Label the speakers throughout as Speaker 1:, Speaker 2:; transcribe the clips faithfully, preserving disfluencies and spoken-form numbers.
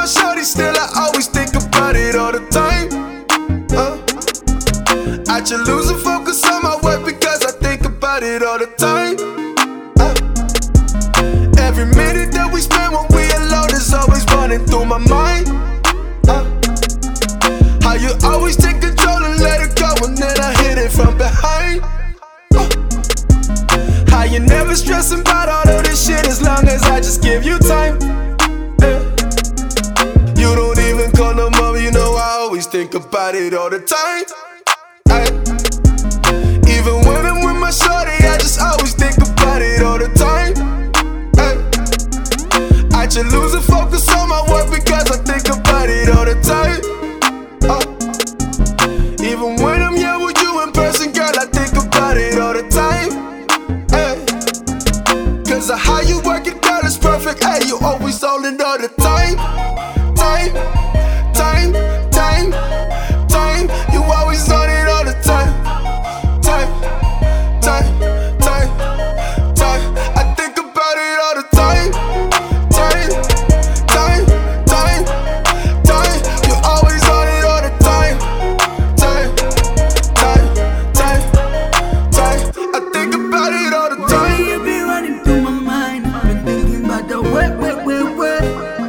Speaker 1: shorty, still I always think about it all the time. uh, I just losing focus on my work because I think about it all the time. uh, Every minute that we spend when we alone is always running through my mind. uh, How you always take control and let it go, and then I hit it from behind. uh, How you never stressing about all of this shit as long as I just give you time. uh, You don't even call no mama, you know I always think about it all the time. uh, Even when I'm with my shorty, I just always think about it all the time. uh, I just losing focus on my work because I think about it all the time. uh, Even when I'm here with you in person, girl, I think about it all the time. uh, Cause of how you work it, girl, is perfect. Hey, you always all in all the time. Time, time, time, time. You always on it all the time. Time, time, time, time. I think about it all the time. Time, time, time, time. You always on it all the time. Time, time, time, time. I think about it all the time.
Speaker 2: Baby, you be running through my mind. I've been thinking about the way, way, way, way.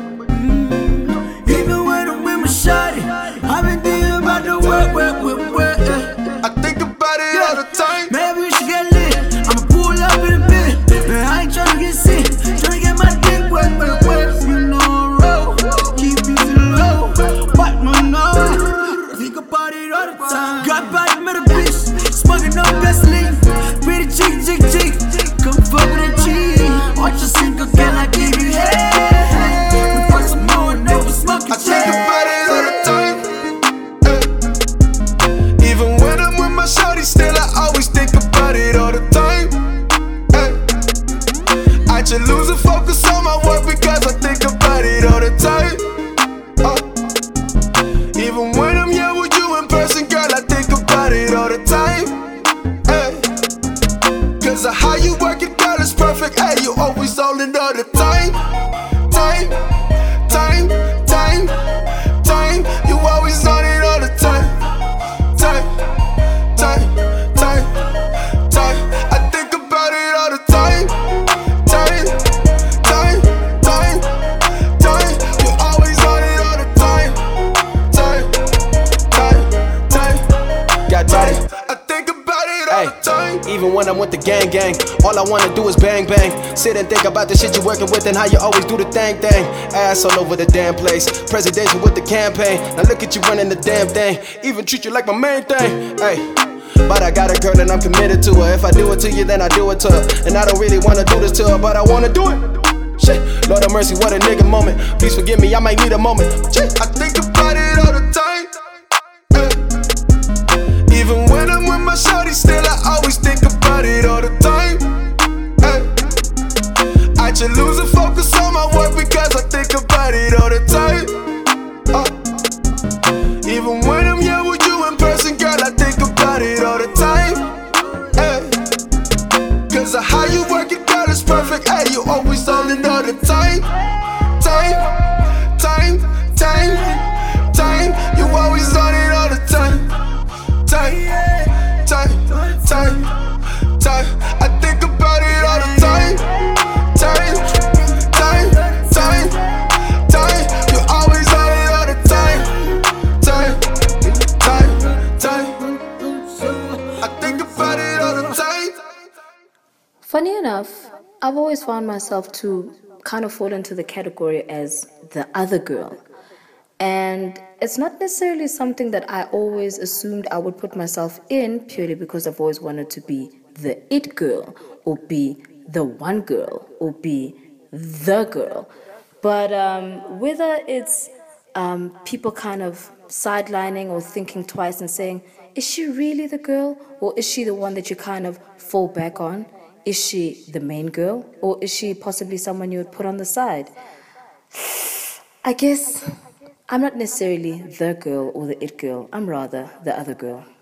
Speaker 2: Even when I'm with my shawty, I've been thinking about the way, way, way, way.
Speaker 1: I think about it all the time.
Speaker 2: Maybe we should get lit. I'ma pull up in a bit. Man, I ain't tryna get sick. Tryna get my dick wet, wet, wet. You know, roll. Keep it low. But no, no. Think about it all the time. Got by the middle bitch. Smoking no gasoline. Pretty chick, chick, chick. Come fuck with a cheese. Watch your single girl, I give you head. We fuck some more and never smoking
Speaker 1: I think
Speaker 2: check.
Speaker 1: about it all the time. uh, Even when I'm with my shorty, still I always think about it all the time. uh, I just losing focus on my work because I think about it all the time. uh, Even when I'm here with you in person, girl, I think about it all the time. uh, Cause of how you work it, girl, is perfect. Hey, you always all in all the time. Time, time, time, time. You always on it all the time. Time, time, time, time. I think about it all the time. Time, time, time, time. You always on it all the time. Time, time, time.
Speaker 3: Got body.
Speaker 1: I think about it all the time.
Speaker 3: Even when I'm with the gang gang, all I wanna do is bang bang. Sit and think about the shit you're working with and how you always do the thing thing. Ass all over the damn place, presidential with the campaign. Now look at you running the damn thing, even treat you like my main thing. Hey, but I got a girl and I'm committed to her. If I do it to you, then I do it to her. And I don't really wanna do this to her, but I wanna do it. Shit, Lord have mercy, what a nigga moment. Please forgive me, I might need a moment. Shit.
Speaker 1: I think about it all the time. uh, Even when I'm with my shorty, still I always think about it all the time. uh, I just losing focus on my work because I think about it all the time. uh, Even when I'm here with you in person, girl, I think about it all the time. uh, Cause of how you work it, girl, is perfect. Hey, you always all in all the time. Time, time, time, time. You always on it all the time. Time, time, time, time. I think about it all the time. Time, time, time, time. You always on it all the time. Time, time, time. I think about it all the time.
Speaker 4: Funny enough, I've always found myself to kind of fall into the category as the other girl. And it's not necessarily something that I always assumed I would put myself in purely because I've always wanted to be the it girl or be the one girl or be the girl. But um, whether it's um, people kind of sidelining or thinking twice and saying, is she really the girl or is she the one that you kind of fall back on? Is she the main girl or is she possibly someone you would put on the side? I guess I'm not necessarily the girl or the it girl. I'm rather the other girl.